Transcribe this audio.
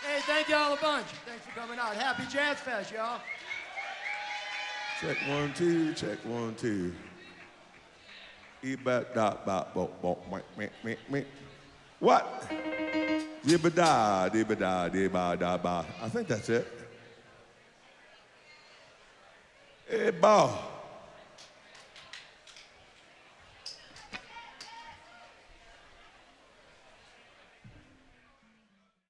Hey, thank y'all a bunch. Thanks for coming out. Happy Jazz Fest, y'all. Check 1, 2, check 1, 2. What? Dibba-da, dibba-da, dibba-da-ba. I think that's it. Hey, bow.